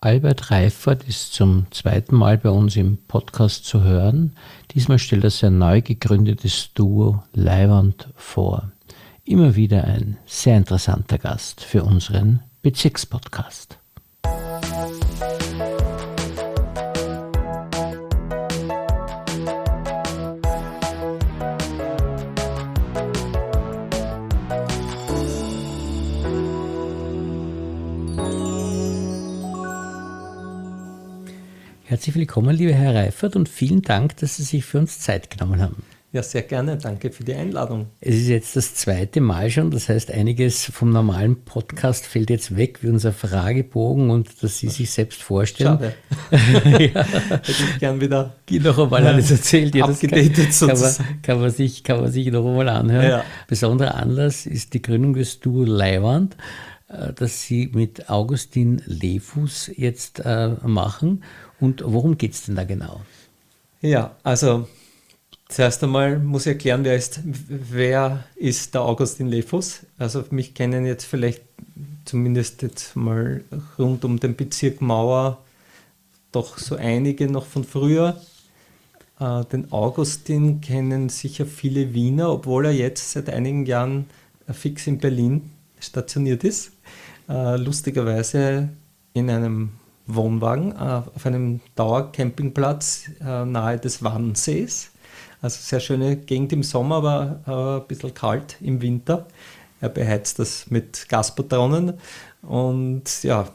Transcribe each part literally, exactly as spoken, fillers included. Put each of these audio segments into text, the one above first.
Albert Reifert ist zum zweiten Mal bei uns im Podcast zu hören. Diesmal stellt er sein neu gegründetes Duo Leiwand vor. Immer wieder ein sehr interessanter Gast für unseren Bezirkspodcast. Herzlich willkommen, lieber Herr Reifert, und vielen Dank, dass Sie sich für uns Zeit genommen haben. Ja, sehr gerne. Danke für die Einladung. Es ist jetzt das zweite Mal schon, das heißt, einiges vom normalen Podcast fällt jetzt weg, wie unser Fragebogen und dass Sie sich selbst vorstellen. Schade. Ja. Hätte ich gern wieder noch einmal alles erzählt. Ja, das abgedatet kann, kann, sozusagen. man, kann, man sich, kann man sich noch einmal anhören. Ja. Besonderer Anlass ist die Gründung des Duo Leiwand, das Sie mit Augustin Lehfuß jetzt äh, machen. Und worum geht es denn da genau? Ja, also zuerst einmal muss ich erklären, wer ist, wer ist der Augustin Lehfuß. Also mich kennen jetzt vielleicht zumindest jetzt mal rund um den Bezirk Mauer doch so einige noch von früher. Äh, den Augustin kennen sicher viele Wiener, obwohl er jetzt seit einigen Jahren fix in Berlin stationiert ist. Äh, lustigerweise in einem Wohnwagen äh, auf einem Dauercampingplatz äh, nahe des Wannsees. Also sehr schöne Gegend im Sommer, aber, aber ein bisschen kalt im Winter. Er beheizt das mit Gaspatronen und ja,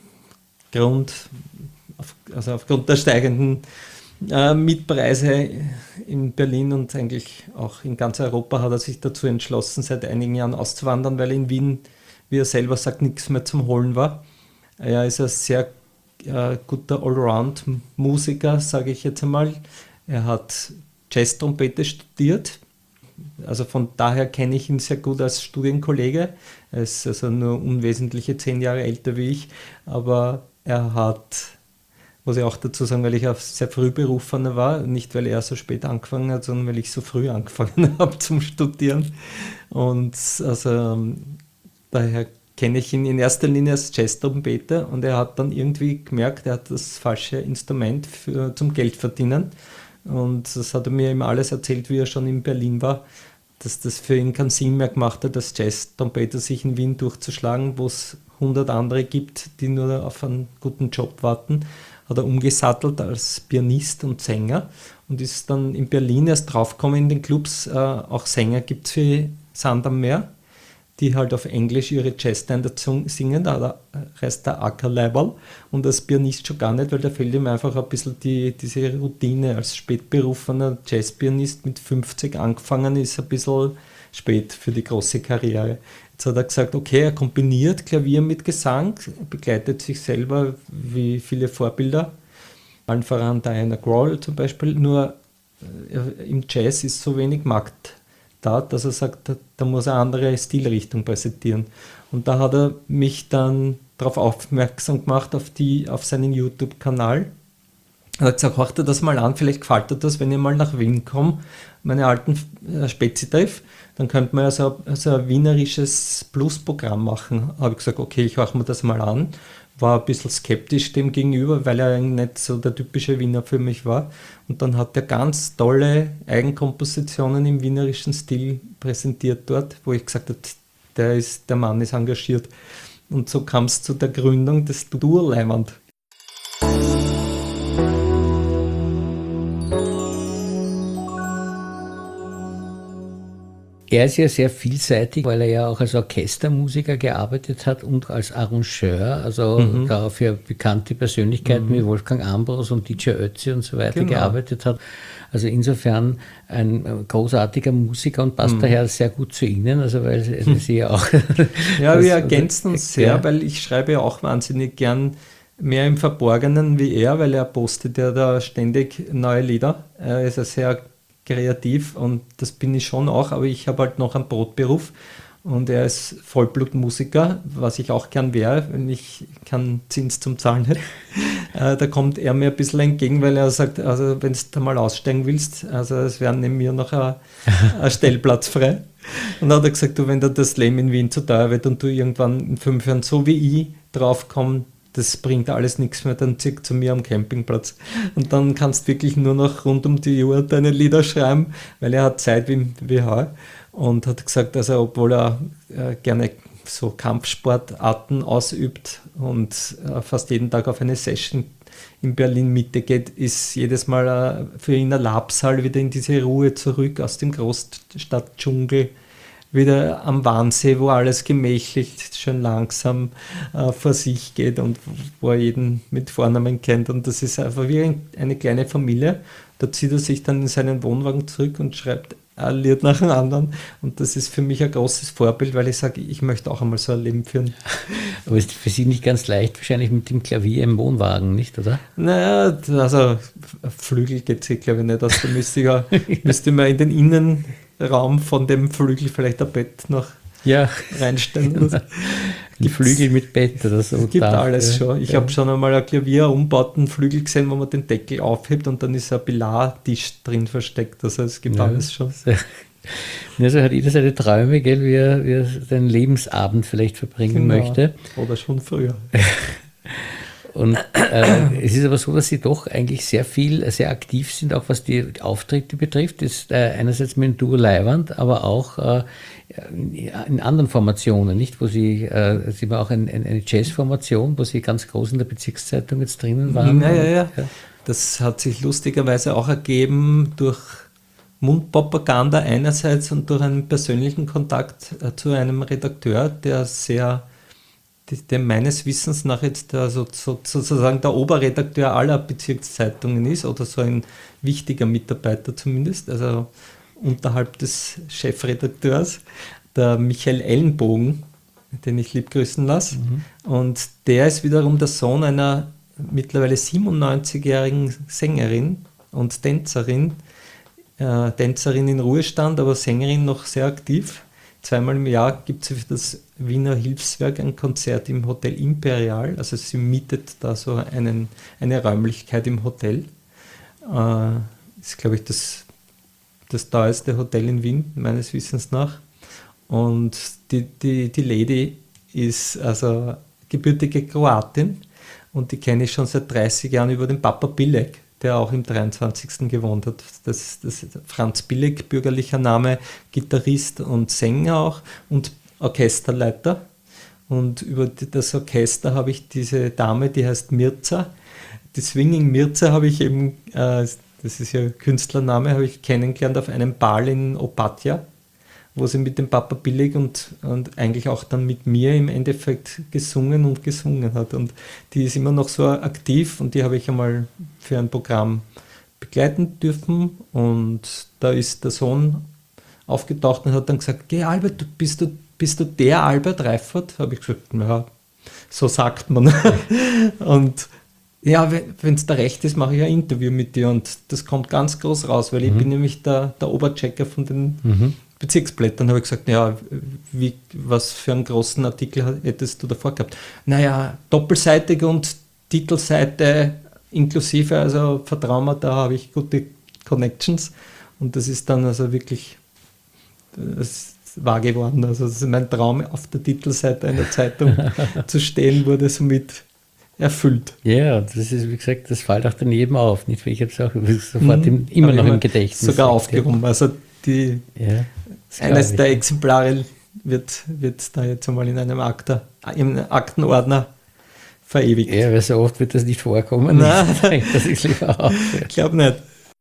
Grund, auf, also aufgrund der steigenden äh, Mietpreise in Berlin und eigentlich auch in ganz Europa hat er sich dazu entschlossen, seit einigen Jahren auszuwandern, weil in Wien, wie er selber sagt, nichts mehr zum Holen war. Er ist ein sehr äh, guter Allround-Musiker, sage ich jetzt einmal. Er hat Jazz-Trompete studiert, also von daher kenne ich ihn sehr gut als Studienkollege. Er ist also nur unwesentliche zehn Jahre älter wie ich, aber er hat, muss ich auch dazu sagen, weil ich auch sehr früh berufener war, nicht weil er so spät angefangen hat, sondern weil ich so früh angefangen habe zum Studieren. Und also daher kenne ich ihn in erster Linie als Jazz-Trompeter und er hat dann irgendwie gemerkt, er hat das falsche Instrument für, zum Geldverdienen. Und das hat er mir immer alles erzählt, wie er schon in Berlin war, dass das für ihn keinen Sinn mehr gemacht hat, als Jazz-Trompeter sich in Wien durchzuschlagen, wo es hundert andere gibt, die nur auf einen guten Job warten. Hat er umgesattelt als Pianist und Sänger und ist dann in Berlin erst draufgekommen in den Clubs, äh, auch Sänger gibt es für Sand am Meer, die halt auf Englisch ihre Jazzstände singen, da heißt der Ackerleiberl und als Pianist schon gar nicht, weil da fehlt ihm einfach ein bisschen die, diese Routine. Als spätberufener Jazzpianist mit fünfzig angefangen ist ein bisschen spät für die große Karriere. Jetzt hat er gesagt, okay, er kombiniert Klavier mit Gesang, begleitet sich selber wie viele Vorbilder, allen voran Diana Krall zum Beispiel, nur äh, im Jazz ist so wenig Markt da, dass er sagt, da, da muss er eine andere Stilrichtung präsentieren. Und da hat er mich dann darauf aufmerksam gemacht, auf, die, auf seinen YouTube-Kanal. Er hat gesagt, hört dir das mal an, vielleicht gefällt dir das, wenn ich mal nach Wien komme, meine alten äh, Spezi treffe, dann könnte man ja so, so ein wienerisches Blues-Programm machen. Habe ich gesagt, okay, ich höre mir das mal an. War ein bisschen skeptisch dem gegenüber, weil er nicht so der typische Wiener für mich war. Und dann hat er ganz tolle Eigenkompositionen im wienerischen Stil präsentiert dort, wo ich gesagt habe, der, ist, der Mann ist engagiert. Und so kam es zu der Gründung des Duo Leiwand. Er ist ja sehr vielseitig, weil er ja auch als Orchestermusiker gearbeitet hat und als Arrangeur, also mhm. da für bekannte Persönlichkeiten mhm. wie Wolfgang Ambros und D J Ötzi und so weiter genau. gearbeitet hat. Also insofern ein großartiger Musiker und passt mhm. daher sehr gut zu Ihnen, also weil Sie ja auch... Ja, wir ergänzen uns sehr, ja. weil ich schreibe ja auch wahnsinnig gern mehr im Verborgenen wie er, weil er postet ja da ständig neue Lieder. Er ist ja sehr kreativ und das bin ich schon auch, aber ich habe halt noch einen Brotberuf und er ist Vollblutmusiker, was ich auch gern wäre, wenn ich keinen Zins zum Zahlen hätte. äh, da kommt er mir ein bisschen entgegen, weil er sagt, also wenn du da mal aussteigen willst, also es wäre neben mir noch ein, ein Stellplatz frei. Und dann hat er gesagt, du, wenn dir das Leben in Wien zu teuer wird und du irgendwann in fünf Jahren so wie ich draufkommst, das bringt alles nichts mehr, dann zieh zu mir am Campingplatz. Und dann kannst du wirklich nur noch rund um die Uhr deine Lieder schreiben, weil er hat Zeit wie, wie heu. Und hat gesagt, also obwohl er äh, gerne so Kampfsportarten ausübt und äh, fast jeden Tag auf eine Session in Berlin-Mitte geht, ist jedes Mal äh, für ihn ein Labsal wieder in diese Ruhe zurück aus dem Großstadtdschungel, wieder am Wannsee, wo alles gemächlich, schön langsam äh, vor sich geht und wo er jeden mit Vornamen kennt. Und das ist einfach wie ein, eine kleine Familie. Da zieht er sich dann in seinen Wohnwagen zurück und schreibt ein Lied nach dem anderen. Und das ist für mich ein großes Vorbild, weil ich sage, ich möchte auch einmal so ein Leben führen. Aber ist für Sie nicht ganz leicht, wahrscheinlich mit dem Klavier im Wohnwagen, nicht, oder? Naja, also Flügel geht sich, glaube ich, nicht aus. Da müsste ich ja, müsste man in den Innenraum von dem Flügel vielleicht ein Bett noch ja. reinstellen. Die Flügel mit Bett oder so. Es gibt darf, alles ja. schon. Ich ja. habe schon einmal ein Klavier umbauten Flügel gesehen, wo man den Deckel aufhebt und dann ist ein Pilartisch drin versteckt. Also es gibt ja. alles schon. Also hat jeder seine Träume, gell, wie er, wie er seinen Lebensabend vielleicht verbringen genau. möchte. Oder schon früher. Und äh, es ist aber so, dass Sie doch eigentlich sehr viel, sehr aktiv sind, auch was die Auftritte betrifft. Das ist äh, einerseits mit dem Duo Leiwand, aber auch äh, in anderen Formationen, nicht? Wo Sie, äh, Sie war auch ein, ein, eine Jazz-Formation, wo Sie ganz groß in der Bezirkszeitung jetzt drinnen waren. Ja, ja, ja. ja. Das hat sich lustigerweise auch ergeben durch Mundpropaganda einerseits und durch einen persönlichen Kontakt äh, zu einem Redakteur, der sehr der meines Wissens nach jetzt der, so, so, sozusagen der Oberredakteur aller Bezirkszeitungen ist oder so ein wichtiger Mitarbeiter zumindest, also unterhalb des Chefredakteurs, der Michael Ellenbogen, den ich lieb grüßen lasse. Mhm. Und der ist wiederum der Sohn einer mittlerweile siebenundneunzigjährigen Sängerin und Tänzerin, äh, Tänzerin in Ruhestand, aber Sängerin noch sehr aktiv. Zweimal im Jahr gibt es für das Wiener Hilfswerk ein Konzert im Hotel Imperial. Also sie mietet da so einen, eine Räumlichkeit im Hotel. Äh, ist, glaube ich, das, das teuerste Hotel in Wien, meines Wissens nach. Und die, die, die Lady ist also gebürtige Kroatin und die kenne ich schon seit dreißig Jahren über den Papa Bilek, der auch im dreiundzwanzigsten gewohnt hat. Das, das ist Franz Bilek, bürgerlicher Name, Gitarrist und Sänger auch und Orchesterleiter. Und über das Orchester habe ich diese Dame, die heißt Mirza. Die Swinging Mirza habe ich eben, äh, das ist ja Künstlername, habe ich kennengelernt auf einem Ball in Opatja, wo sie mit dem Papa Bilek und, und eigentlich auch dann mit mir im Endeffekt gesungen und gesungen hat. Und die ist immer noch so aktiv und die habe ich einmal für ein Programm begleiten dürfen. Und da ist der Sohn aufgetaucht und hat dann gesagt, geh Albert, bist du, bist du der Albert Reifert? Habe ich gesagt, ja, so sagt man. Und ja, wenn es da recht ist, mache ich ein Interview mit dir und das kommt ganz groß raus, weil mhm. ich bin nämlich der, der Oberchecker von den mhm. Bezirksblättern. Habe ich gesagt, ja, wie, was für einen großen Artikel hättest du davor gehabt? Naja, doppelseitig und Titelseite inklusive, also vertrau mir, da habe ich gute Connections und das ist dann also wirklich das wahr geworden. Also das ist mein Traum, auf der Titelseite einer Zeitung zu stehen, wurde somit erfüllt. Ja, das ist, wie gesagt, das fällt auch dann jedem auf. Nicht? Ich habe es auch sofort im, immer noch immer im Gedächtnis. Sogar aufgehoben. Also die, ja, eines der Exemplare wird, wird da jetzt einmal in einem Akta, im Aktenordner verewigt. Ja, weil so oft wird das nicht vorkommen. Nein, das ist lieber auf. Ich glaube nicht.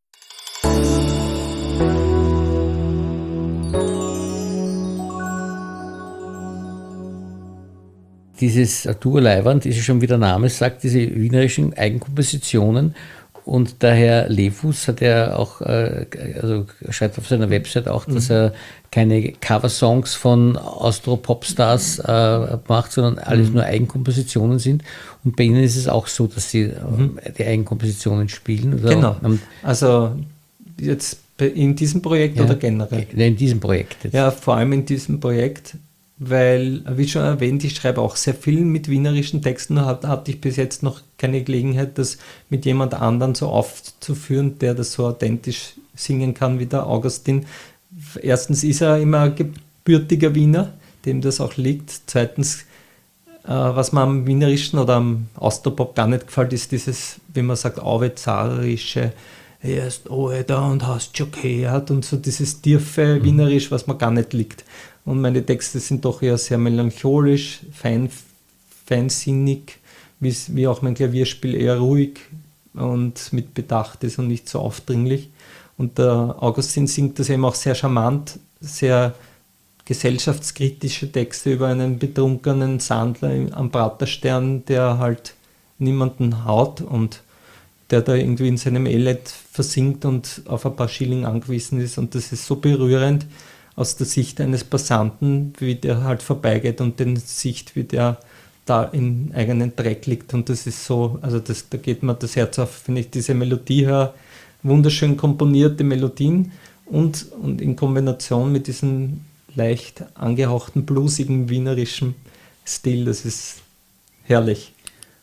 Dieses Duo Leiwand, ist ja schon wie der Name sagt, diese wienerischen Eigenkompositionen. Und der Herr Lefus hat ja auch, also schreibt auf seiner Website auch, dass mhm. er keine Coversongs von Austro-Popstars äh, macht, sondern alles mhm. nur Eigenkompositionen sind. Und bei Ihnen ist es auch so, dass Sie mhm. die Eigenkompositionen spielen? Oder? Genau. Also jetzt in diesem Projekt ja, oder generell? In diesem Projekt jetzt. Ja, vor allem in diesem Projekt. Weil, wie schon erwähnt, ich schreibe auch sehr viel mit wienerischen Texten, da hatte ich bis jetzt noch keine Gelegenheit, das mit jemand anderem so aufzuführen, der das so authentisch singen kann wie der Augustin. Erstens ist er immer ein gebürtiger Wiener, dem das auch liegt. Zweitens äh, was mir am Wienerischen oder am Austropop gar nicht gefällt, ist dieses, wie man sagt, auwezarische, erst oh da und hast schon gehört und so dieses tiefe mhm. Wienerisch, was mir gar nicht liegt. Und meine Texte sind doch eher sehr melancholisch, fein, feinsinnig, wie, wie auch mein Klavierspiel eher ruhig und mit Bedacht ist und nicht so aufdringlich. Und der Augustin singt das eben auch sehr charmant, sehr gesellschaftskritische Texte über einen betrunkenen Sandler am Praterstern, der halt niemanden haut und der da irgendwie in seinem Elend versinkt und auf ein paar Schilling angewiesen ist. Und das ist so berührend aus der Sicht eines Passanten, wie der halt vorbeigeht und den Sicht, wie der da im eigenen Dreck liegt. Und das ist so, also das, da geht mir das Herz auf, wenn ich diese Melodie höre, wunderschön komponierte Melodien und, und in Kombination mit diesem leicht angehauchten, bluesigen, wienerischen Stil, das ist herrlich.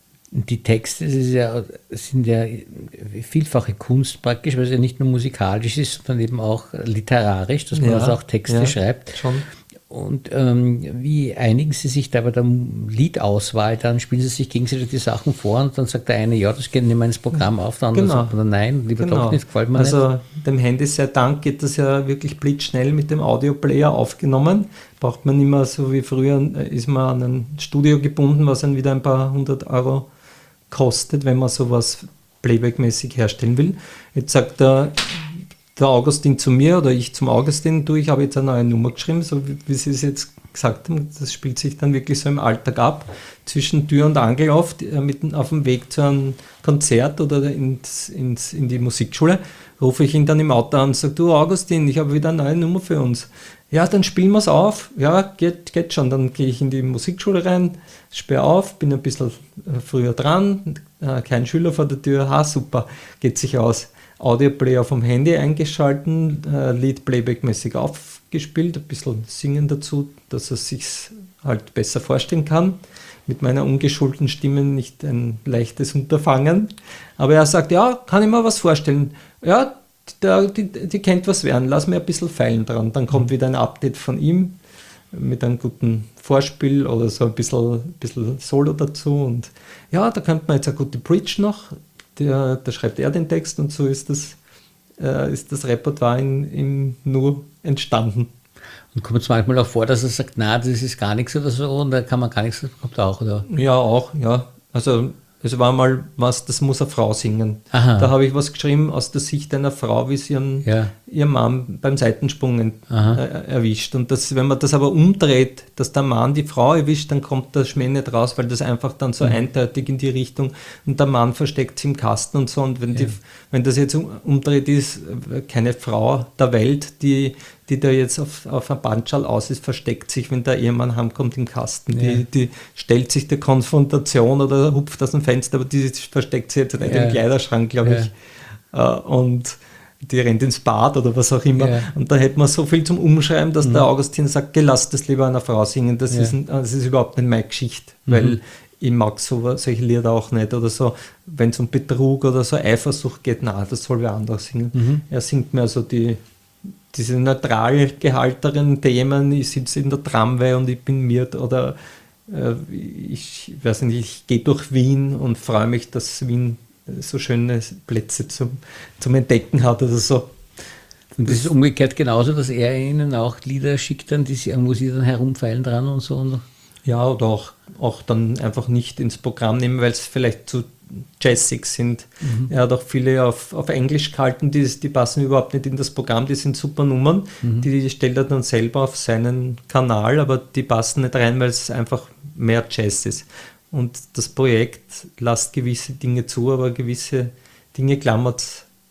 Die Texte das ist ja, sind ja vielfache Kunst praktisch, weil es ja nicht nur musikalisch ist, sondern eben auch literarisch, dass man ja, also auch Texte ja, schreibt. Schon. Und ähm, wie einigen Sie sich da bei der Liedauswahl? Dann spielen Sie sich gegenseitig die Sachen vor und dann sagt der eine, ja, das geht nicht mehr ins Programm auf, der andere genau. sagt, nein, lieber genau. doch nicht, gefällt mir also, nicht. Also dem Handy sei Dank geht das ja wirklich blitzschnell mit dem Audioplayer aufgenommen. Braucht man nicht mehr so wie früher, ist man an ein Studio gebunden, was dann wieder ein paar hundert Euro kostet, wenn man sowas playbackmäßig herstellen will. Jetzt sagt der, der Augustin zu mir oder ich zum Augustin, du, ich habe jetzt eine neue Nummer geschrieben, so wie, wie Sie es jetzt gesagt haben, das spielt sich dann wirklich so im Alltag ab, zwischen Tür und Angel oft, äh, mit, auf dem Weg zu einem Konzert oder ins, ins, in die Musikschule, rufe ich ihn dann im Auto an und sage, du Augustin, ich habe wieder eine neue Nummer für uns. Ja, dann spielen wir es auf. Ja, geht, geht schon. Dann gehe ich in die Musikschule rein, sperre auf, bin ein bisschen früher dran, äh, kein Schüler vor der Tür, ha, super, geht sich aus. Audioplayer vom Handy eingeschalten, äh, Lied playbackmäßig aufgespielt, ein bisschen singen dazu, dass er sich halt besser vorstellen kann. Mit meiner ungeschulten Stimme nicht ein leichtes Unterfangen. Aber er sagt, ja, kann ich mir was vorstellen. Ja, Der, die, die kennt was werden, lass mir ein bisschen feilen dran. Dann kommt wieder ein Update von ihm mit einem guten Vorspiel oder so ein bisschen, bisschen Solo dazu. Und ja, da könnte man jetzt eine gute Bridge noch, der, da schreibt er den Text und so ist das, äh, ist das Repertoire in, in nur entstanden. Und kommt es manchmal auch vor, dass er sagt, na, das ist gar nichts oder so und da kann man gar nichts, das kommt auch, oder? Ja, auch, ja. Also es war mal was, das muss eine Frau singen. Aha. Da habe ich was geschrieben aus der Sicht einer Frau, wie sie ihren, ja. ihren Mann beim Seitensprung äh, erwischt. Und das, wenn man das aber umdreht, dass der Mann die Frau erwischt, dann kommt der Schmäh nicht raus, weil das einfach dann so mhm. eindeutig in die Richtung und der Mann versteckt sich im Kasten und so. Und wenn, ja. die, wenn das jetzt umdreht ist, keine Frau der Welt, die, die da jetzt auf, auf ein Bandschall aus ist, versteckt sich, wenn der Ehemann heimkommt im Kasten. Ja. Die, die stellt sich der Konfrontation oder hupft aus dem Fenster, aber die versteckt sich jetzt nicht ja. im Kleiderschrank, glaube ja. ich. Und die rennt ins Bad oder was auch immer. Ja. Und da hätte man so viel zum Umschreiben, dass mhm. der Augustin sagt, geh, lass das lieber einer Frau singen. Das, ja. ist, das ist überhaupt nicht meine Geschichte, mhm. weil ich mag so, solche Lieder auch nicht. Oder so, wenn es um Betrug oder so Eifersucht geht, na, das soll wer anderes singen. Mhm. Er singt mir so die diese neutral gehaltenen Themen, ich sitze in der Tramway und ich bin miert oder äh, ich weiß nicht, ich gehe durch Wien und freue mich, dass Wien so schöne Plätze zum, zum Entdecken hat oder so. Und das ist umgekehrt genauso, dass er Ihnen auch Lieder schickt, dann, die Sie, wo Sie dann herumfeilen dran und so? Und ja, oder auch, auch dann einfach nicht ins Programm nehmen, weil es vielleicht zu jazzig sind. Mhm. Er hat auch viele auf, auf Englisch gehalten, die, die passen überhaupt nicht in das Programm, die sind super Nummern, mhm. die stellt er dann selber auf seinen Kanal, aber die passen nicht rein, weil es einfach mehr Jazz ist. Und das Projekt lässt gewisse Dinge zu, aber gewisse Dinge klammert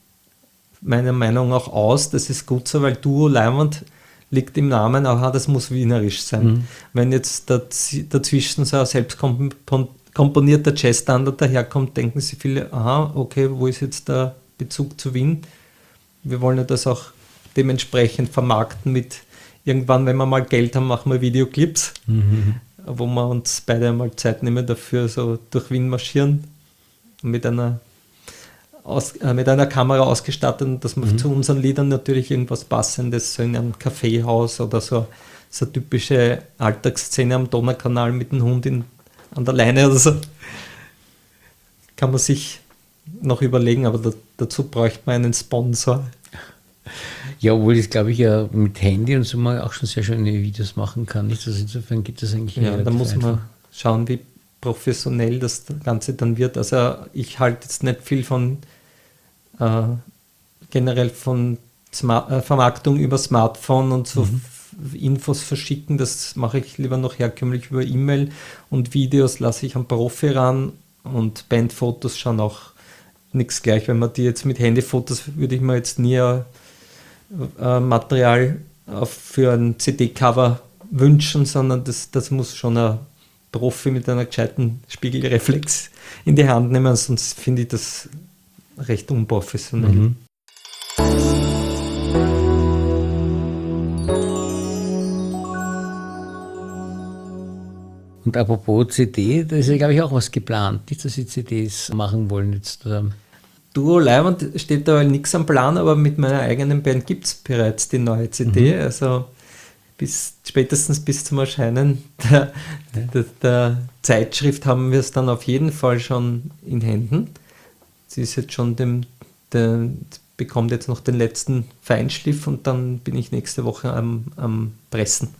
meiner Meinung nach auch aus. Das ist gut so, weil Duo Leinwand liegt im Namen, aha, das muss wienerisch sein. Mhm. Wenn jetzt dazwischen so ein selbstkomponierter Jazzstandard daherkommt, denken sich viele, aha, okay, wo ist jetzt der Bezug zu Wien? Wir wollen ja das auch dementsprechend vermarkten mit, irgendwann, wenn wir mal Geld haben, machen wir Videoclips, mhm. wo wir uns beide mal Zeit nehmen dafür, so durch Wien marschieren mit einer Aus, äh, mit einer Kamera ausgestattet, dass man mhm. zu unseren Liedern natürlich irgendwas Passendes, so in einem Kaffeehaus oder so, so typische Alltagsszene am Donaukanal mit dem Hund in an der Leine oder so. Kann man sich noch überlegen, aber da, dazu bräuchte man einen Sponsor. Ja, obwohl ich glaube ich ja mit Handy und so mal auch schon sehr schöne Videos machen kann. Nicht? Also insofern gibt es eigentlich. Ja, da muss man schauen, wie professionell das Ganze dann wird. Also ich halte jetzt nicht viel von äh, generell von Smart, äh, Vermarktung über Smartphone und so mhm. Infos verschicken. Das mache ich lieber noch herkömmlich über E-Mail und Videos lasse ich am Profi ran und Bandfotos schauen auch nichts gleich. Wenn man die jetzt mit Handyfotos, würde ich mir jetzt nie äh, Material auf, für ein C D-Cover wünschen, sondern das, das muss schon ein Profi mit einer gescheiten Spiegelreflex in die Hand nehmen, sonst finde ich das recht unprofessionell. Mhm. Und apropos C D, da ist ja, glaube ich, auch was geplant. Nicht, dass Sie C Ds machen wollen jetzt. Oder? Duo Leimand steht da nichts am Plan, aber mit meiner eigenen Band gibt es bereits die neue C D. Mhm. Also bis, spätestens bis zum Erscheinen der, der, der Zeitschrift haben wir es dann auf jeden Fall schon in Händen. Sie ist jetzt schon dem, der, bekommt jetzt noch den letzten Feinschliff und dann bin ich nächste Woche am, am Pressen.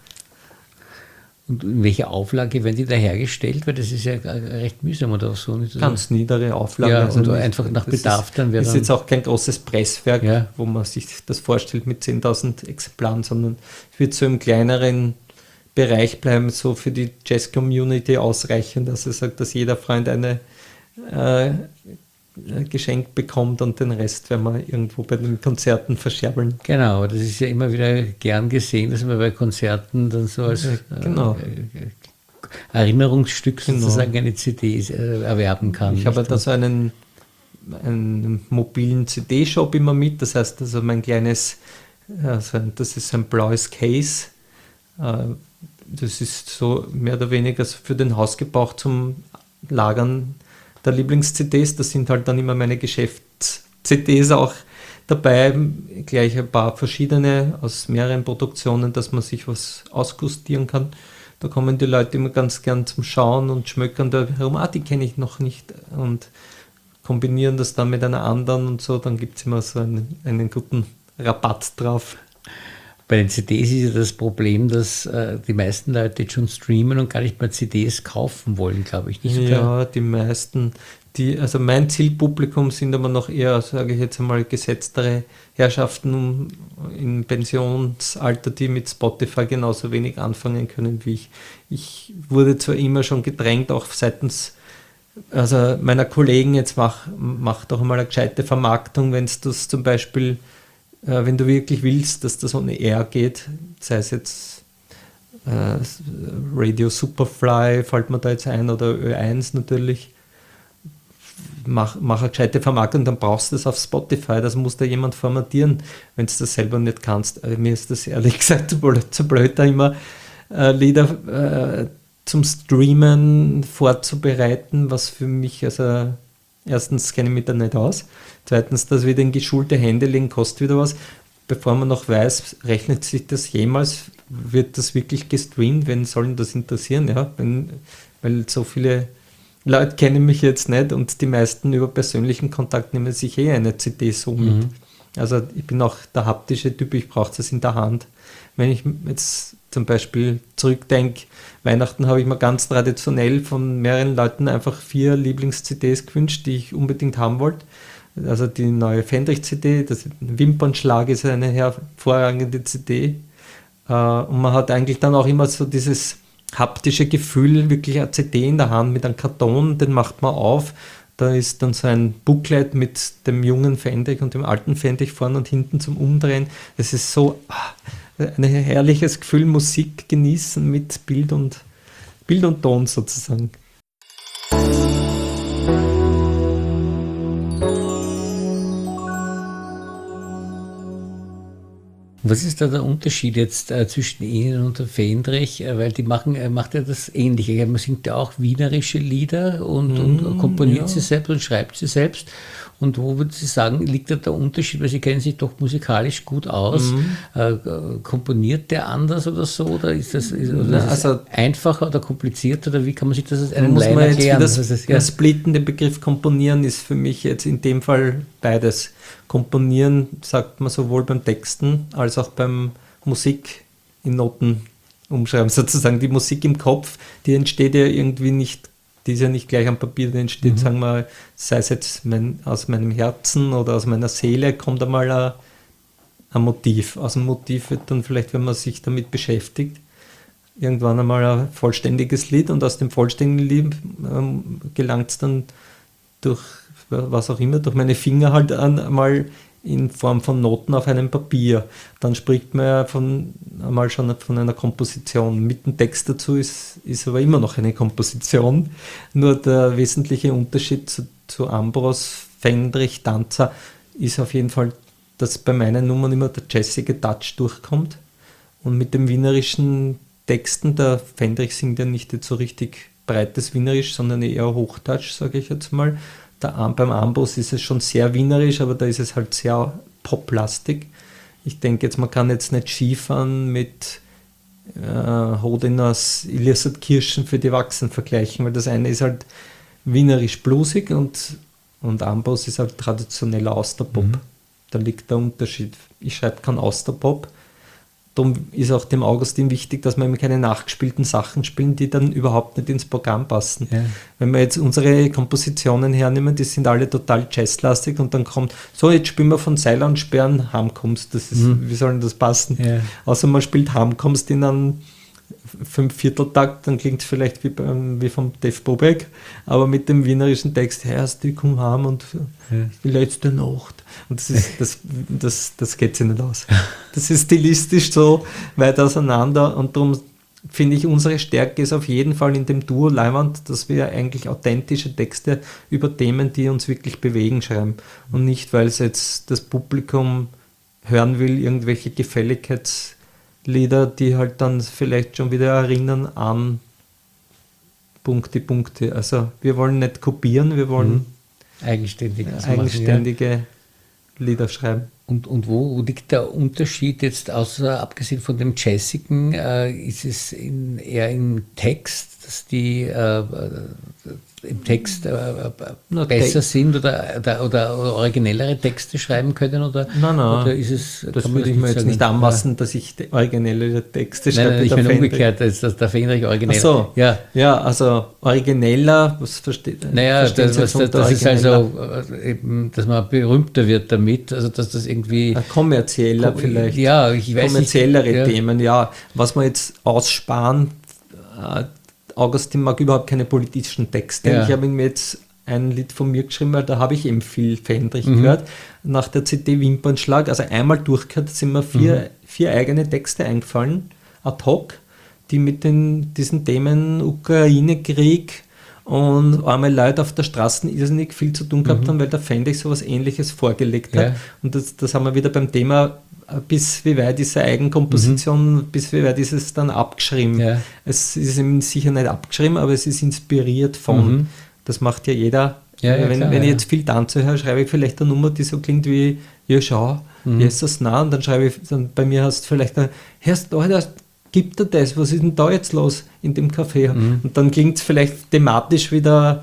Und in welcher Auflage werden die da hergestellt? Weil das ist ja recht mühsam oder so. Nicht? Ganz niedere Auflage. Ja, also und einfach nach Bedarf ist, dann wäre. Das ist jetzt auch kein großes Presswerk, ja. wo man sich das vorstellt mit zehntausend Exemplaren, sondern es wird so im kleineren Bereich bleiben, so für die Jazz-Community ausreichend, dass er sagt, dass jeder Freund eine äh, geschenkt bekommt und den Rest werden wir irgendwo bei den Konzerten verscherbeln. Genau, das ist ja immer wieder gern gesehen, dass man bei Konzerten dann so als genau. äh, Erinnerungsstück sozusagen genau. eine C D äh, erwerben kann. Ich habe da so einen, einen mobilen C D-Shop immer mit, das heißt also mein kleines, also das ist ein blaues Case, äh, das ist so mehr oder weniger für den Hausgebrauch zum Lagern der Lieblings-C Ds, das sind halt dann immer meine Geschäfts-C Ds auch dabei, gleich ein paar verschiedene aus mehreren Produktionen, dass man sich was ausgustieren kann. Da kommen die Leute immer ganz gern zum Schauen und schmökern da herum, ah, die kenne ich noch nicht und kombinieren das dann mit einer anderen und so, dann gibt es immer so einen, einen guten Rabatt drauf. Bei den C Ds ist ja das Problem, dass äh, die meisten Leute jetzt schon streamen und gar nicht mehr C Ds kaufen wollen, glaube ich. Nicht so ja, klar. Die meisten, die, also mein Zielpublikum sind aber noch eher, sage ich jetzt einmal, gesetztere Herrschaften um, im Pensionsalter, die mit Spotify genauso wenig anfangen können wie ich. Ich wurde zwar immer schon gedrängt, auch seitens also meiner Kollegen, jetzt mach, mach doch mal eine gescheite Vermarktung, wenn es das zum Beispiel Äh, wenn du wirklich willst, dass das ohne R geht, sei es jetzt äh, Radio Superfly, fällt mir da jetzt ein, oder Ö eins natürlich, mach, mach eine gescheite Vermarktung, dann brauchst du das auf Spotify, das muss da jemand formatieren, wenn du das selber nicht kannst. Also mir ist das ehrlich gesagt zu blöd, zu blöd da immer äh, Lieder äh, zum Streamen vorzubereiten, was für mich, also erstens kenne ich mich da nicht aus, zweitens, das wieder in geschulte Hände legen, kostet wieder was. Bevor man noch weiß, rechnet sich das jemals, wird das wirklich gestreamt, wen sollen das interessieren? Ja? Wenn, weil so viele Leute kennen mich jetzt nicht und die meisten über persönlichen Kontakt nehmen sich eh eine C D so mit. Mhm. Also ich bin auch der haptische Typ, ich brauche das in der Hand. Wenn ich jetzt zum Beispiel zurückdenke, Weihnachten habe ich mir ganz traditionell von mehreren Leuten einfach vier Lieblings-C Ds gewünscht, die ich unbedingt haben wollte. Also die neue Fendrich-C D, das Wimpernschlag ist eine hervorragende C D. Und man hat eigentlich dann auch immer so dieses haptische Gefühl, wirklich eine C D in der Hand mit einem Karton, den macht man auf. Da ist dann so ein Booklet mit dem jungen Fendrich und dem alten Fendrich vorne und hinten zum Umdrehen. Das ist so ein herrliches Gefühl, Musik genießen mit Bild und, Bild und Ton sozusagen. Was ist da der Unterschied jetzt äh, zwischen Ihnen und der Fendrich? Äh, weil die machen, äh, macht ja das Ähnliche. Ja, man singt ja auch wienerische Lieder und, mm, und komponiert ja. sie selbst und schreibt sie selbst. Und wo würden Sie sagen, liegt da der Unterschied, weil Sie kennen sich doch musikalisch gut aus, mhm. äh, komponiert der anders oder so, oder ist das, ist, oder Na, ist das also, einfacher oder komplizierter, oder wie kann man sich das als einen muss Laien man jetzt erklären? das, Das ist, ja. ja. Splitten, den Begriff komponieren ist für mich jetzt in dem Fall beides. Komponieren sagt man sowohl beim Texten als auch beim Musik in Noten umschreiben. Sozusagen die Musik im Kopf, die entsteht ja irgendwie nicht, die ist ja nicht gleich am Papier, die entsteht, mhm. sagen wir, sei es jetzt mein, aus meinem Herzen oder aus meiner Seele, kommt einmal ein, ein Motiv. Aus dem Motiv wird dann vielleicht, wenn man sich damit beschäftigt, irgendwann einmal ein vollständiges Lied, und aus dem vollständigen Lied ähm, gelangt es dann durch was auch immer, durch meine Finger halt einmal in Form von Noten auf einem Papier. Dann spricht man ja von, einmal schon von einer Komposition. Mit dem Text dazu ist, ist aber immer noch eine Komposition. Nur der wesentliche Unterschied zu, zu Ambros, Fendrich, Danza ist auf jeden Fall, dass bei meinen Nummern immer der jazzige Touch durchkommt. Und mit dem wienerischen Texten, der Fendrich singt ja nicht jetzt so richtig breites Wienerisch, sondern eher Hochtouch, sage ich jetzt mal. Der, beim Ambros ist es schon sehr wienerisch, aber da ist es halt sehr poplastig. Ich denke jetzt, man kann jetzt nicht Skifahren mit äh, Hodinas Elisabeth Kirschen für die Erwachsenen vergleichen, weil das eine ist halt wienerisch bluesig und, und Ambros ist halt traditioneller Austerpop. Mhm. Da liegt der Unterschied. Ich schreibe keinen Austerpop. Darum ist auch dem Augustin wichtig, dass wir eben keine nachgespielten Sachen spielen, die dann überhaupt nicht ins Programm passen. Ja. Wenn wir jetzt unsere Kompositionen hernehmen, die sind alle total jazzlastig, und dann kommt, so, jetzt spielen wir von Seiler und Sperren Heimkommst. Das ist, mhm. wie soll denn das passen? Ja. Außer man spielt Heimkommst in einem Fünfvierteltakt, dann klingt es vielleicht wie, beim, wie vom Def Bobek, aber mit dem wienerischen Text, Herrst, ich komm heim und ja. die letzte Nacht. Und das, ist, das, das, das geht sich nicht aus. Das ist stilistisch so weit auseinander, und darum finde ich, unsere Stärke ist auf jeden Fall in dem Duo Leinwand, dass wir eigentlich authentische Texte über Themen, die uns wirklich bewegen, schreiben. Und nicht, weil es jetzt das Publikum hören will, irgendwelche Gefälligkeitslieder, die halt dann vielleicht schon wieder erinnern an Punkte, Punkte. Also wir wollen nicht kopieren, wir wollen mhm. eigenständig eigenständige machen, ja. Lieder schreiben. Und, und wo, wo liegt der Unterschied jetzt, außer abgesehen von dem Jazzigen, äh, ist es in, eher im Text, dass die äh, im Text äh, Na, besser Te- sind oder, oder, oder originellere Texte schreiben können? Oder, nein, nein, oder ist es, das würde ich mir jetzt nicht anmaßen, dass ich originelle Texte schreibe. Nein, nein, ich meine umgekehrt, dass der Fendrich originell. Ach so, ja. ja, also origineller, was versteht Naja, das, was, das, das ist also, eben, dass man berühmter wird damit, also dass das irgendwie... Kommerzieller kom- vielleicht. Ja, ich weiß Kommerziellere nicht, ja. Themen, ja. Was wir jetzt aussparen, äh, Augustin mag überhaupt keine politischen Texte. Ja. Ich habe ihm jetzt ein Lied von mir geschrieben, weil da habe ich eben viel Fendrich mhm. gehört. Nach der C D Wimpernschlag, also einmal durchgehört, sind mir vier, mhm. vier eigene Texte eingefallen, ad hoc, die mit den, diesen Themen Ukraine-Krieg und arme Leute auf der Straße irrsinnig viel zu tun gehabt mhm. haben, weil der Fendrich sowas Ähnliches vorgelegt hat. Ja. Und das, das haben wir wieder beim Thema, bis wie weit ist eine Eigenkomposition, mhm. bis wie weit ist es dann abgeschrieben. Ja. Es ist eben sicher nicht abgeschrieben, aber es ist inspiriert von. Mhm. Das macht ja jeder. Ja, ja, wenn klar, wenn ich ja. jetzt viel tanze höre, schreibe ich vielleicht eine Nummer, die so klingt wie, ja schau, mhm. jetzt ist das nah, und dann schreibe ich, dann bei mir hast du vielleicht, ein, hörst du, da gibt er das, was ist denn da jetzt los in dem Café? Mhm. Und dann klingt es vielleicht thematisch wieder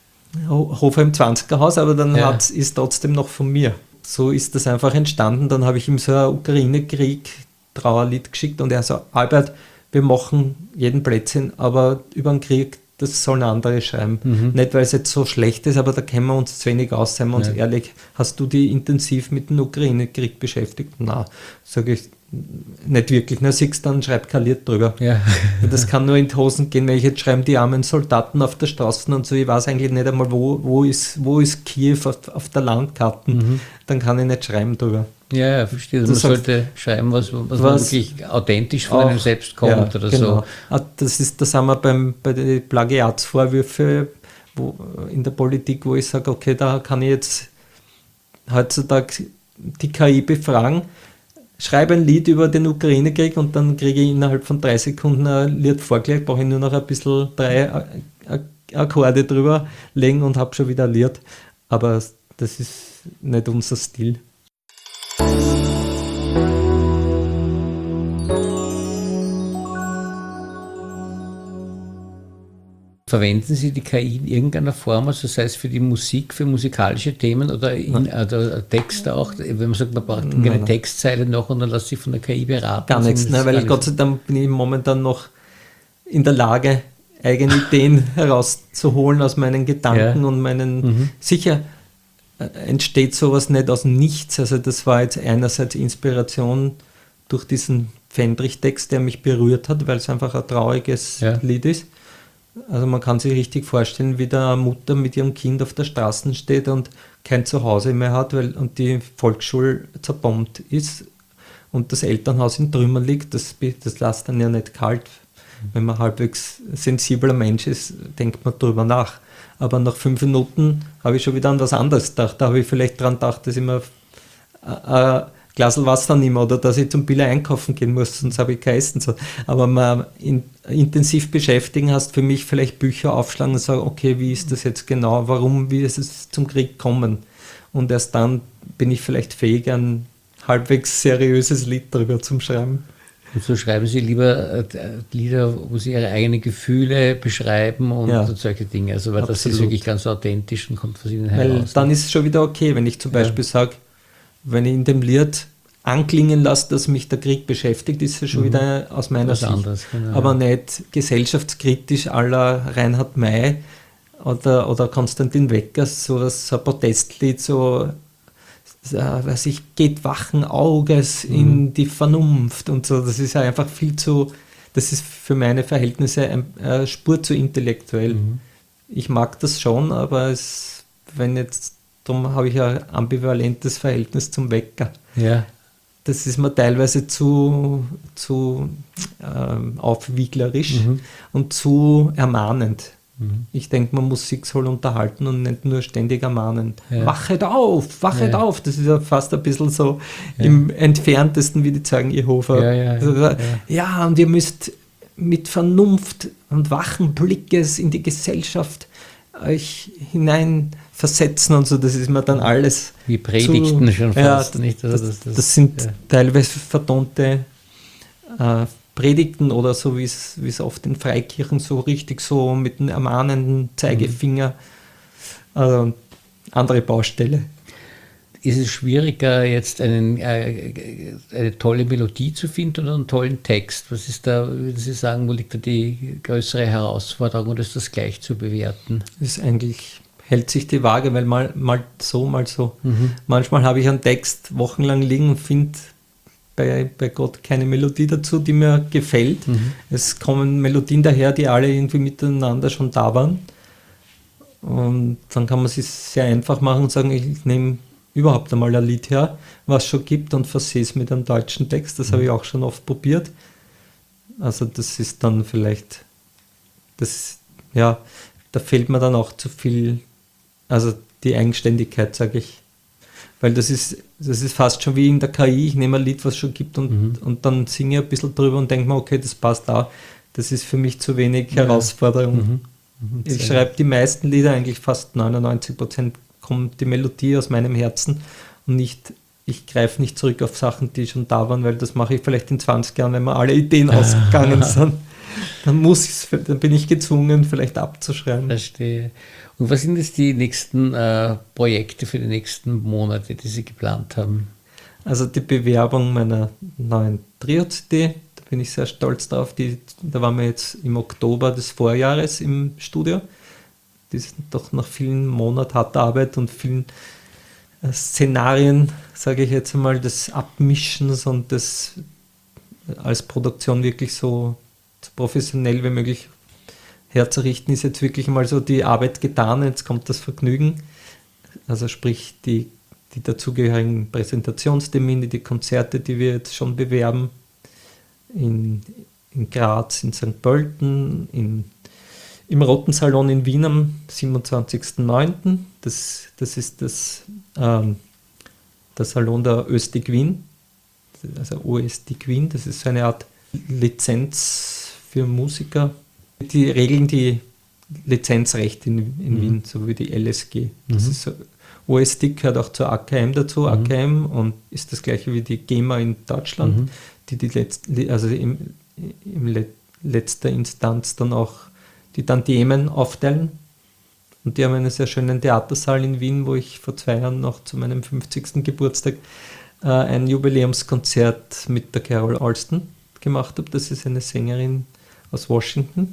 Hofer im zwanziger Haus, aber dann ja. ist es trotzdem noch von mir. So ist das einfach entstanden. Dann habe ich ihm so ein Ukraine-Krieg-Trauerlied geschickt, und er so, Albert, wir machen jeden Blödsinn, aber über den Krieg, das sollen andere schreiben. Mhm. Nicht, weil es jetzt so schlecht ist, aber da kennen wir uns zu wenig aus, seien wir uns ja. ehrlich. Hast du dich intensiv mit dem Ukraine-Krieg beschäftigt? Na, sage ich, nicht wirklich. Na, siehst dann, schreibt kein Lied drüber. Ja. Das kann nur in die Hosen gehen, weil ich jetzt schreiben die armen Soldaten auf der Straße und so. Ich weiß eigentlich nicht einmal, wo, wo, ist, wo ist Kiew auf, auf der Landkarte. Mhm. Dann kann ich nicht schreiben drüber. Ja, ja, verstehe. Man sollte schreiben, was, was, was wirklich authentisch von einem selbst kommt ja, oder genau. so. Das ist, das haben wir beim, bei den Plagiatsvorwürfen wo, in der Politik, wo ich sage, okay, da kann ich jetzt heutzutage die K I befragen, schreibe ein Lied über den Ukraine-Krieg, und dann kriege ich innerhalb von drei Sekunden ein Lied vorgelegt, brauche ich nur noch ein bisschen drei Akkorde drüber legen und habe schon wieder ein Lied. Aber das ist nicht unser Stil. Verwenden Sie die K I in irgendeiner Form, also sei es für die Musik, für musikalische Themen oder in, also Texte auch, wenn man sagt, man braucht keine nein, Textzeile noch und dann lässt sich von der K I beraten? Gar nichts, nein, weil Gott sei Dank bin ich momentan noch in der Lage, eigene Ideen herauszuholen aus meinen Gedanken ja. und meinen, mhm. sicher entsteht sowas nicht aus nichts, also das war jetzt einerseits Inspiration durch diesen Fendrich-Text, der mich berührt hat, weil es einfach ein trauriges ja. Lied ist. Also man kann sich richtig vorstellen, wie da eine Mutter mit ihrem Kind auf der Straße steht und kein Zuhause mehr hat, weil und die Volksschule zerbombt ist und das Elternhaus in Trümmern liegt. Das, das lässt dann ja nicht kalt. Wenn man halbwegs sensibler Mensch ist, denkt man drüber nach. Aber nach fünf Minuten habe ich schon wieder an was anderes gedacht. Da habe ich vielleicht daran gedacht, dass ich mir ein Glas Wasser nehme oder dass ich zum Billa einkaufen gehen muss, sonst habe ich kein Essen. Aber mal in, intensiv beschäftigen heißt für mich vielleicht Bücher aufschlagen und sagen, okay, wie ist das jetzt genau, warum, wie ist es zum Krieg kommen? Und erst dann bin ich vielleicht fähig, ein halbwegs seriöses Lied darüber zu schreiben. Und so schreiben Sie lieber Lieder, wo Sie Ihre eigenen Gefühle beschreiben und ja, solche Dinge. Also weil absolut. Das ist wirklich ganz authentisch und kommt von Ihnen weil heraus. Dann ist es schon wieder okay, wenn ich zum Beispiel ja. sage, wenn ich in dem Lied anklingen lasse, dass mich der Krieg beschäftigt, ist es schon mhm. wieder aus meiner Was Sicht. Anderes, genau. Aber nicht gesellschaftskritisch à la Reinhard May oder, oder Konstantin Wecker, so, so ein Protestlied, so weiß ich, geht wachen Auges mhm. in die Vernunft und so. Das ist ja einfach viel zu, das ist für meine Verhältnisse eine ein Spur zu intellektuell. Mhm. Ich mag das schon, aber es, wenn jetzt, darum habe ich ein ambivalentes Verhältnis zum Wecker. Ja. Das ist mir teilweise zu, zu ähm, aufwieglerisch mhm. und zu ermahnend. Mhm. Ich denke, man muss sich soll unterhalten und nicht nur ständig ermahnen. Ja. Wachet auf, wachet ja. auf. Das ist ja fast ein bisschen so ja. im Entferntesten wie die Zeugen Jehovah. Ja, ja, also, ja. ja, und ihr müsst mit Vernunft und wachen Blickes in die Gesellschaft euch hineinversetzen und so. Das ist mir dann alles wie Predigten zu, schon fast. Ja, nicht? Das, das, das, das sind ja. teilweise vertonte äh, Predigten oder so, wie es oft in Freikirchen so richtig so mit einem ermahnenden Zeigefinger, mhm. äh, andere Baustelle. Ist es schwieriger, jetzt einen, äh, eine tolle Melodie zu finden oder einen tollen Text? Was ist da, würden Sie sagen, wo liegt da die größere Herausforderung oder ist das gleich zu bewerten? Das ist eigentlich, hält sich die Waage, weil mal, mal so, mal so. Mhm. Manchmal habe ich einen Text wochenlang liegen und finde bei, bei Gott keine Melodie dazu, die mir gefällt. Mhm. Es kommen Melodien daher, die alle irgendwie miteinander schon da waren. Und dann kann man es sich sehr einfach machen und sagen, ich nehme überhaupt einmal ein Lied her, was es schon gibt und versehe es mit einem deutschen Text. Das mhm. habe ich auch schon oft probiert. Also das ist dann vielleicht, das, ja, da fehlt mir dann auch zu viel, also die Eigenständigkeit, sage ich. Weil das ist, das ist fast schon wie in der K I, ich nehme ein Lied, was es schon gibt und, mhm. und dann singe ich ein bisschen drüber und denke mir, okay, das passt da. Das ist für mich zu wenig ja. Herausforderung. Mhm. Mhm. Ich schreibe die meisten Lieder, eigentlich fast neunundneunzig Prozent kommt die Melodie aus meinem Herzen und nicht, ich greife nicht zurück auf Sachen, die schon da waren, weil das mache ich vielleicht in zwanzig Jahren, wenn mir alle Ideen ausgegangen sind. Dann muss ich's, dann bin ich gezwungen, vielleicht abzuschreiben. Verstehe. Und was sind jetzt die nächsten äh, Projekte für die nächsten Monate, die Sie geplant haben? Also die Bewerbung meiner neuen Trio-C D, da bin ich sehr stolz drauf. Die, da waren wir jetzt im Oktober des Vorjahres im Studio. Die sind doch nach vielen Monaten harter Arbeit und vielen äh, Szenarien, sage ich jetzt einmal, des Abmischens und des als Produktion wirklich so, so professionell wie möglich herzurichten, ist jetzt wirklich mal so die Arbeit getan, jetzt kommt das Vergnügen. Also sprich die, die dazugehörigen Präsentationstermine, die Konzerte, die wir jetzt schon bewerben, in, in Graz, in Sankt Pölten, in im Roten Salon in Wien am siebenundzwanzigsten neunten Das, das ist das, ähm, der Salon der Östig Wien, also O S T Wien. Das ist so eine Art Lizenz für Musiker. Die regeln die Lizenzrechte in, in mhm. Wien, so wie die L S G. Das mhm. ist so, O S-Stick gehört auch zur A K M dazu, mhm. A K M, und ist das gleiche wie die GEMA in Deutschland, mhm. die die letzte, also im, im Let, letzter Instanz dann auch die Tantiemen aufteilen. Und die haben einen sehr schönen Theatersaal in Wien, wo ich vor zwei Jahren noch zu meinem fünfzigsten Geburtstag äh, ein Jubiläumskonzert mit der Carol Alston gemacht habe. Das ist eine Sängerin aus Washington,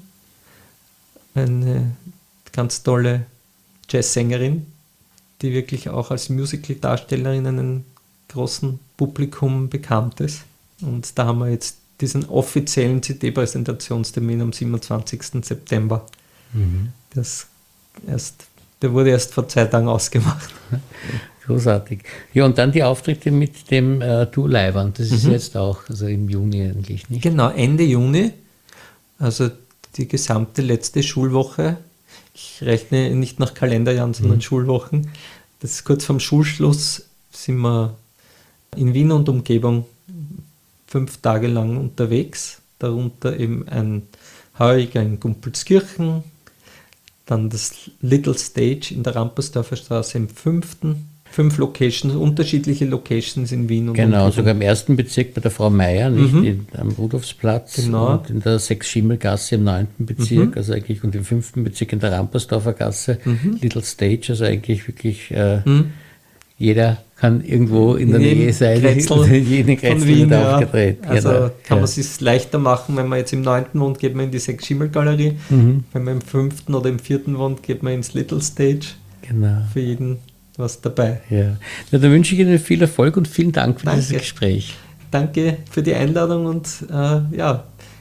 eine ganz tolle Jazzsängerin, die wirklich auch als Musical-Darstellerin einem großen Publikum bekannt ist. Und da haben wir jetzt diesen offiziellen C D-Präsentationstermin am siebenundzwanzigsten September. Mhm. Das erst, der wurde erst vor zwei Tagen ausgemacht. Großartig. Ja, und dann die Auftritte mit dem äh, Du Leiband. Das ist mhm. jetzt auch, also im Juni eigentlich, nicht? Genau, Ende Juni. Also die gesamte letzte Schulwoche. Ich rechne nicht nach Kalenderjahren, sondern mhm. Schulwochen. Das ist kurz vorm Schulschluss, sind wir in Wien und Umgebung fünf Tage lang unterwegs. Darunter eben ein Heuriger in Gumpelskirchen, dann das Little Stage in der Rampersdorfer Straße im fünften Fünf Locations, unterschiedliche Locations in Wien. Und genau, Umgebung. Sogar im ersten Bezirk bei der Frau Meier, nicht mhm. in, am Rudolfsplatz, genau. Und in der Sechs-Schimmelgasse im neunten Bezirk, mhm. also eigentlich, und im fünften Bezirk in der Rampersdorfer Gasse, mhm. Little Stage, also eigentlich wirklich äh, mhm. jeder kann irgendwo in der Nähe sein, jede Grätzl wird ja. aufgedreht. Also genau. kann ja. man es sich leichter machen, wenn man jetzt im neunten wohnt, geht man in die Sechs-Schimmel-Galerie, mhm. wenn man im fünften oder im vierten wohnt, geht man ins Little Stage. Genau. Für jeden was dabei. Ja. Na, dann wünsche ich Ihnen viel Erfolg und vielen Dank für Danke. dieses Gespräch. Danke für die Einladung und äh, ja,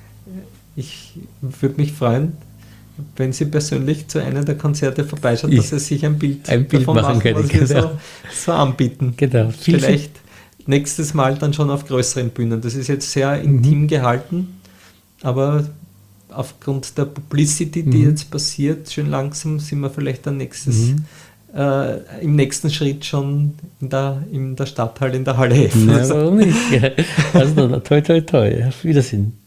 ich würde mich freuen, wenn Sie persönlich zu einem der Konzerte vorbeischauen, ich dass Sie sich ein Bild, ein Bild davon machen, machen, können, was genau. wir so, so anbieten. Genau. Viel Vielleicht viel. nächstes Mal dann schon auf größeren Bühnen. Das ist jetzt sehr intim mhm. gehalten, aber aufgrund der Publicity, die mhm. jetzt passiert, schön langsam sind wir vielleicht dann nächstes mhm. Äh, im nächsten Schritt schon in der, in der Stadthalle, in der Halle F. Ja, warum nicht? Ja. Also dann, toi, toi, toi. Auf Wiedersehen.